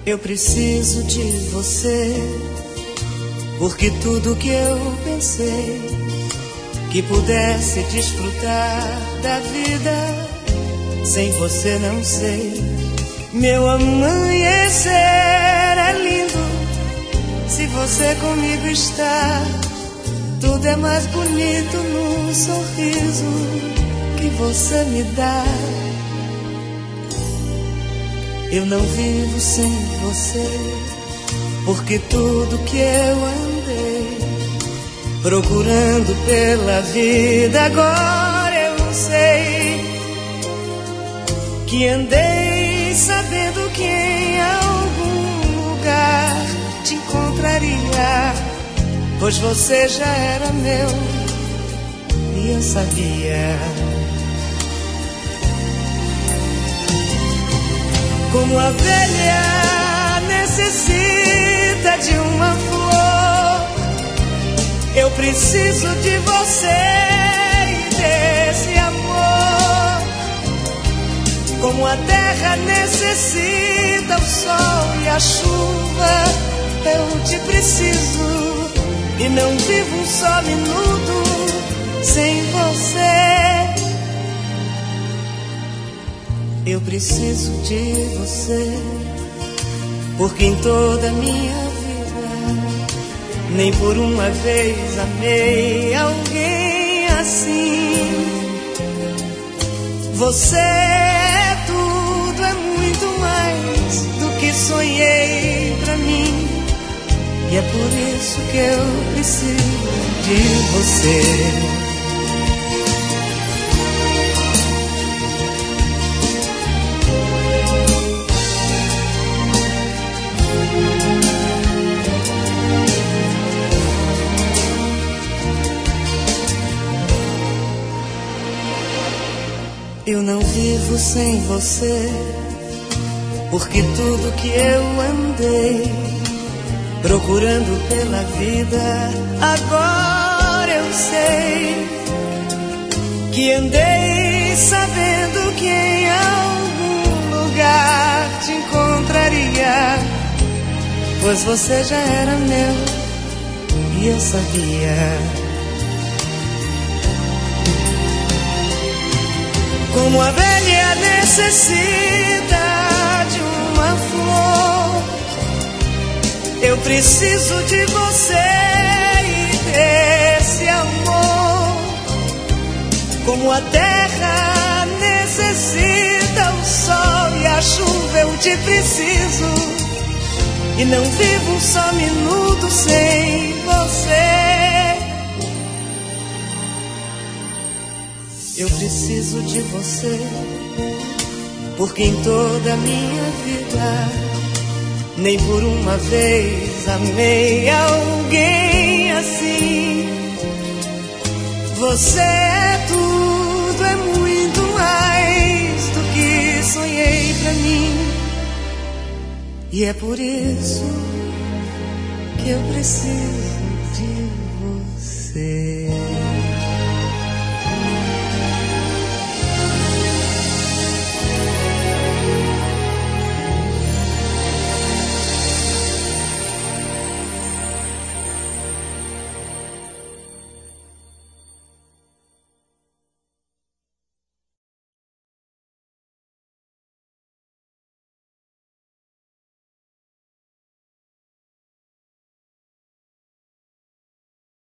Eu preciso de você, porque tudo que eu pensei que pudesse desfrutar da vida, sem você não sei. Meu amanhecer é lindo, se você comigo está. Tudo é mais bonito no sorriso que você me dá. Eu não vivo sem você, porque tudo que eu andei procurando pela vida, agora eu sei que andei sabendo que em algum lugar te encontraria, pois você já era meu e eu sabia. Como a abelha necessita de uma flor, eu preciso de você e desse amor. Como a terra necessita o sol e a chuva, eu te preciso e não vivo um só minuto sem você. Eu preciso de você, porque em toda a minha vida nem por uma vez amei alguém assim. Você é tudo, é muito mais do que sonhei pra mim, e é por isso que eu preciso de você. Eu não vivo sem você, porque tudo que eu andei procurando pela vida, agora eu sei que andei sabendo que em algum lugar te encontraria, pois você já era meu e eu sabia. Como a abelha necessita de uma flor, eu preciso de você e desse amor. Como a terra necessita o sol e a chuva, eu te preciso e não vivo um só minuto sem você. Eu preciso de você, porque em toda a minha vida nem por uma vez amei alguém assim. Você é tudo, é muito mais do que sonhei pra mim, e é por isso que eu preciso de você.